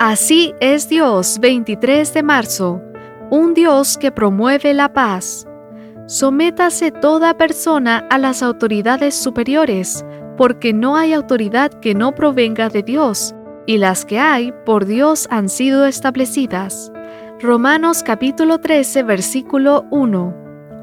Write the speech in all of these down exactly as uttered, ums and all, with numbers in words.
Así es Dios, veintitrés de marzo, un Dios que promueve la paz. Sométase toda persona a las autoridades superiores, porque no hay autoridad que no provenga de Dios, y las que hay por Dios han sido establecidas. Romanos capítulo trece, versículo uno.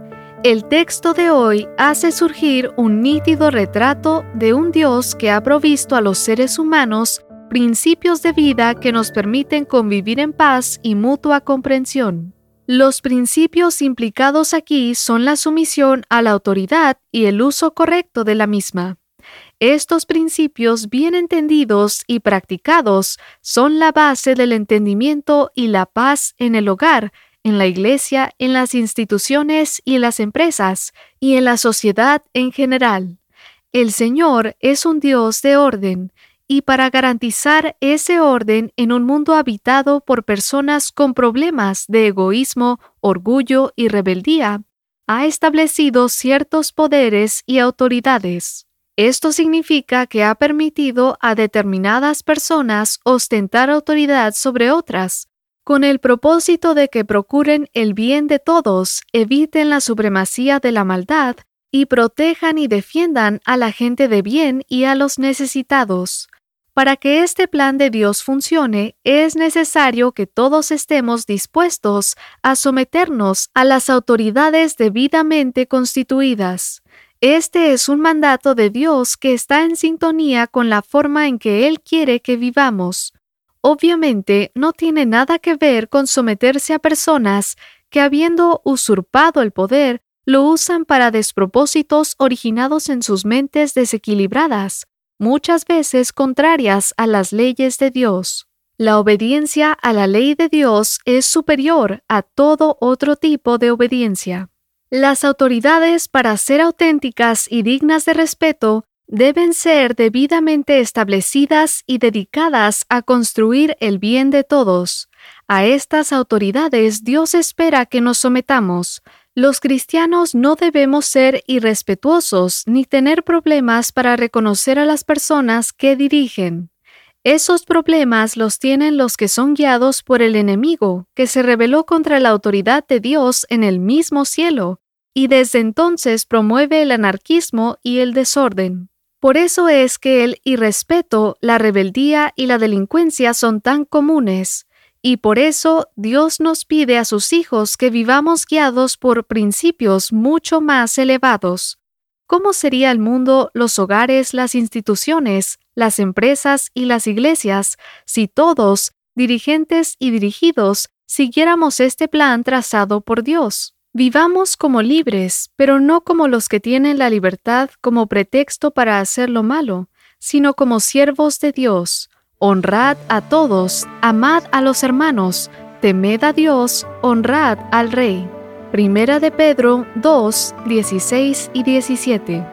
El texto de hoy hace surgir un nítido retrato de un Dios que ha provisto a los seres humanos principios de vida que nos permiten convivir en paz y mutua comprensión. Los principios implicados aquí son la sumisión a la autoridad y el uso correcto de la misma. Estos principios bien entendidos y practicados son la base del entendimiento y la paz en el hogar, en la iglesia, en las instituciones y en las empresas, y en la sociedad en general. El Señor es un Dios de orden, y para garantizar ese orden en un mundo habitado por personas con problemas de egoísmo, orgullo y rebeldía, ha establecido ciertos poderes y autoridades. Esto significa que ha permitido a determinadas personas ostentar autoridad sobre otras, con el propósito de que procuren el bien de todos, eviten la supremacía de la maldad y protejan y defiendan a la gente de bien y a los necesitados. Para que este plan de Dios funcione, es necesario que todos estemos dispuestos a someternos a las autoridades debidamente constituidas. Este es un mandato de Dios que está en sintonía con la forma en que Él quiere que vivamos. Obviamente, no tiene nada que ver con someterse a personas que, habiendo usurpado el poder, lo usan para despropósitos originados en sus mentes desequilibradas, muchas veces contrarias a las leyes de Dios. La obediencia a la ley de Dios es superior a todo otro tipo de obediencia. Las autoridades, para ser auténticas y dignas de respeto, deben ser debidamente establecidas y dedicadas a construir el bien de todos. A estas autoridades Dios espera que nos sometamos. Los cristianos no debemos ser irrespetuosos ni tener problemas para reconocer a las personas que dirigen. Esos problemas los tienen los que son guiados por el enemigo, que se rebeló contra la autoridad de Dios en el mismo cielo, y desde entonces promueve el anarquismo y el desorden. Por eso es que el irrespeto, la rebeldía y la delincuencia son tan comunes, y por eso Dios nos pide a sus hijos que vivamos guiados por principios mucho más elevados. ¿Cómo sería el mundo, los hogares, las instituciones, las empresas y las iglesias si todos, dirigentes y dirigidos, siguiéramos este plan trazado por Dios? Vivamos como libres, pero no como los que tienen la libertad como pretexto para hacer lo malo, sino como siervos de Dios. Honrad a todos, amad a los hermanos, temed a Dios, honrad al Rey. Primera de Pedro dos, dieciséis y diecisiete.